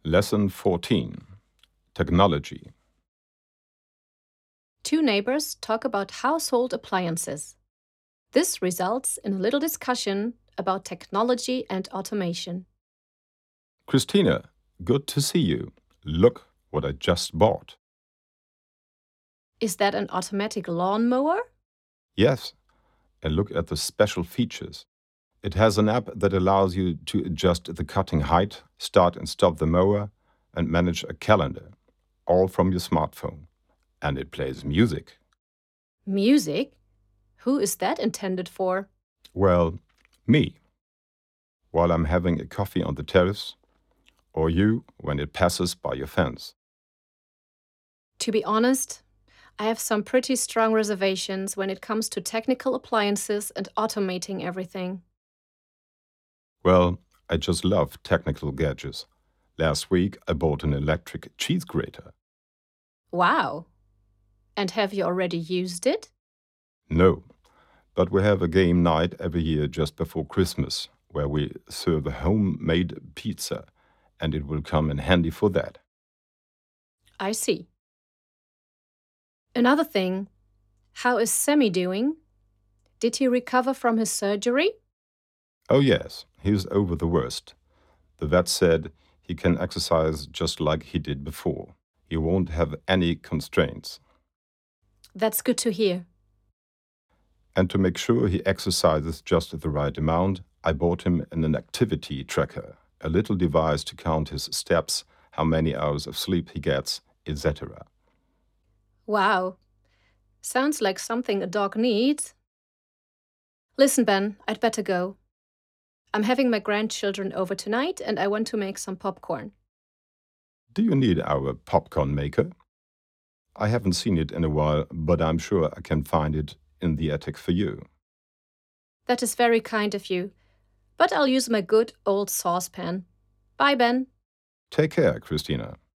Lesson 14. Technology. Two neighbors talk about household appliances. This results in a little discussion about technology and automation. Christina, good to see you. Look what I just bought. Is that an automatic lawnmower? Yes, and look at the special features. It has an app that allows you to adjust the cutting height, start and stop the mower, and manage a calendar, all from your smartphone. And it plays music. Music? Who is that intended for? Well, me, while I'm having a coffee on the terrace, or you when it passes by your fence. To be honest, I have some pretty strong reservations when it comes to technical appliances and automating everything. Well, I just love technical gadgets. Last week I bought an electric cheese grater. Wow! And have you already used it? No, but we have a game night every year just before Christmas where we serve a homemade pizza, and it will come in handy for that. I see. Another thing, how is Sammy doing? Did he recover from his surgery? Oh yes, he's over the worst. The vet said he can exercise just like he did before. He won't have any constraints. That's good to hear. And to make sure he exercises just the right amount, I bought him an activity tracker, a little device to count his steps, how many hours of sleep he gets, etc. Wow. Sounds like something a dog needs. Listen, Ben, I'd better go. I'm having my grandchildren over tonight and I want to make some popcorn. Do you need our popcorn maker? I haven't seen it in a while, but I'm sure I can find it in the attic for you. That is very kind of you, but I'll use my good old saucepan. Bye, Ben. Take care, Christina.